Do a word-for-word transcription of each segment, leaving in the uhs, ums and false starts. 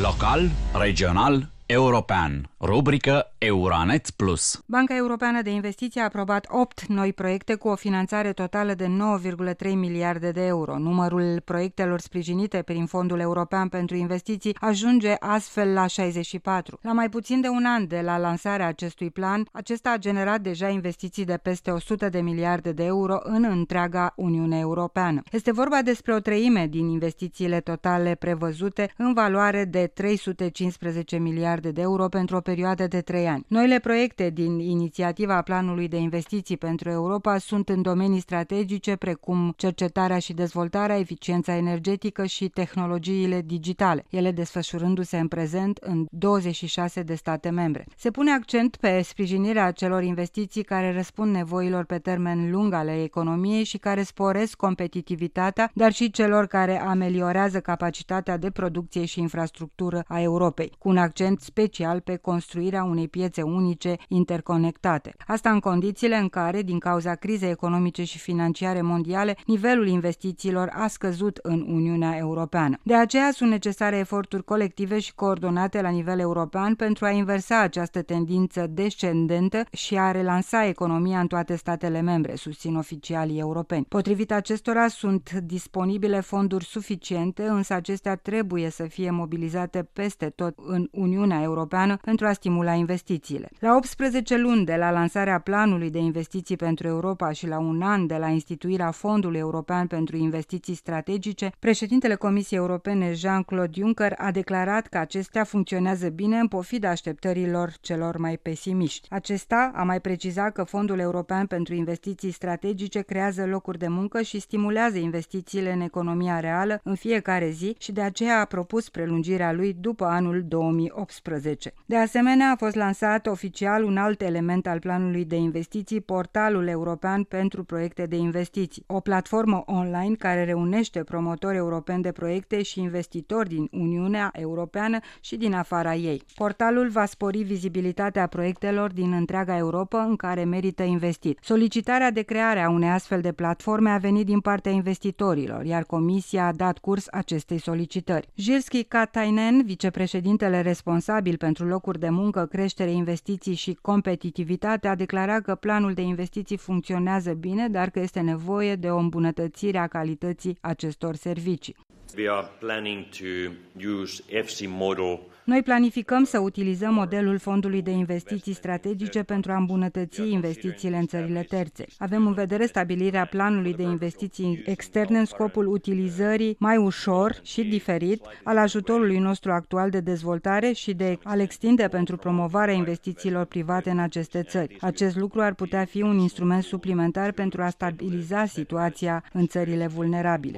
Local, regional, european. Rubrică Euranet Plus. Banca Europeană de Investiții a aprobat opt noi proiecte cu o finanțare totală de nouă virgulă trei miliarde de euro. Numărul proiectelor sprijinite prin Fondul European pentru Investiții ajunge astfel la șaizeci și patru. La mai puțin de un an de la lansarea acestui plan, acesta a generat deja investiții de peste o sută de miliarde de euro în întreaga Uniune Europeană. Este vorba despre o treime din investițiile totale prevăzute în valoare de trei sute cincisprezece miliarde de euro pentru o perioadă de trei ani. Noile proiecte din inițiativa Planului de Investiții pentru Europa sunt în domenii strategice precum cercetarea și dezvoltarea, eficiența energetică și tehnologiile digitale, ele desfășurându-se în prezent în douăzeci și șase de state membre. Se pune accent pe sprijinirea acelor investiții care răspund nevoilor pe termen lung ale economiei și care sporesc competitivitatea, dar și celor care ameliorează capacitatea de producție și infrastructură a Europei, cu un accent special pe construirea unei piețe unice interconectate. Asta în condițiile în care, din cauza crizei economice și financiare mondiale, nivelul investițiilor a scăzut în Uniunea Europeană. De aceea sunt necesare eforturi colective și coordonate la nivel european pentru a inversa această tendință descendentă și a relansa economia în toate statele membre, susțin oficialii europeni. Potrivit acestora, sunt disponibile fonduri suficiente, însă acestea trebuie să fie mobilizate peste tot în Uniunea Europeană pentru a stimula investițiile. La optsprezece luni de la lansarea Planului de Investiții pentru Europa și la un an de la instituirea Fondului European pentru Investiții Strategice, președintele Comisiei Europene Jean-Claude Juncker a declarat că acestea funcționează bine în pofida așteptărilor celor mai pesimiști. Acesta a mai precizat că Fondul European pentru Investiții Strategice creează locuri de muncă și stimulează investițiile în economia reală în fiecare zi și de aceea a propus prelungirea lui după anul două mii optsprezece. De asemenea, a fost lansat oficial un alt element al planului de investiții, Portalul European pentru Proiecte de Investiții, o platformă online care reunește promotori europeni de proiecte și investitori din Uniunea Europeană și din afara ei. Portalul va spori vizibilitatea proiectelor din întreaga Europa în care merită investit. Solicitarea de creare a unei astfel de platforme a venit din partea investitorilor, iar Comisia a dat curs acestei solicitări. Jirski Katainen, vicepreședintele responsabil pentru locuri de muncă, creștere, investiții și competitivitate, a declarat că planul de investiții funcționează bine, dar că este nevoie de o îmbunătățire a calității acestor servicii. We are planning to use F C model. Noi planificăm să utilizăm modelul Fondului de Investiții Strategice pentru a îmbunătăți investițiile în țările terțe. Avem în vedere stabilirea planului de investiții externe în scopul utilizării mai ușor și diferit al ajutorului nostru actual de dezvoltare și de a-l extinde pentru promovarea investițiilor private în aceste țări. Acest lucru ar putea fi un instrument suplimentar pentru a stabiliza situația în țările vulnerabile.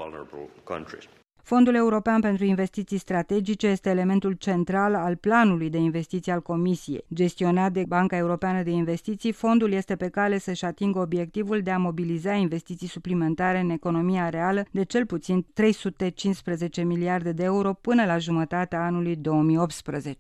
Fondul European pentru Investiții Strategice este elementul central al planului de investiții al Comisiei. Gestionat de Banca Europeană de Investiții, fondul este pe cale să-și atingă obiectivul de a mobiliza investiții suplimentare în economia reală de cel puțin trei sute cincisprezece miliarde de euro până la jumătatea anului două mii optsprezece.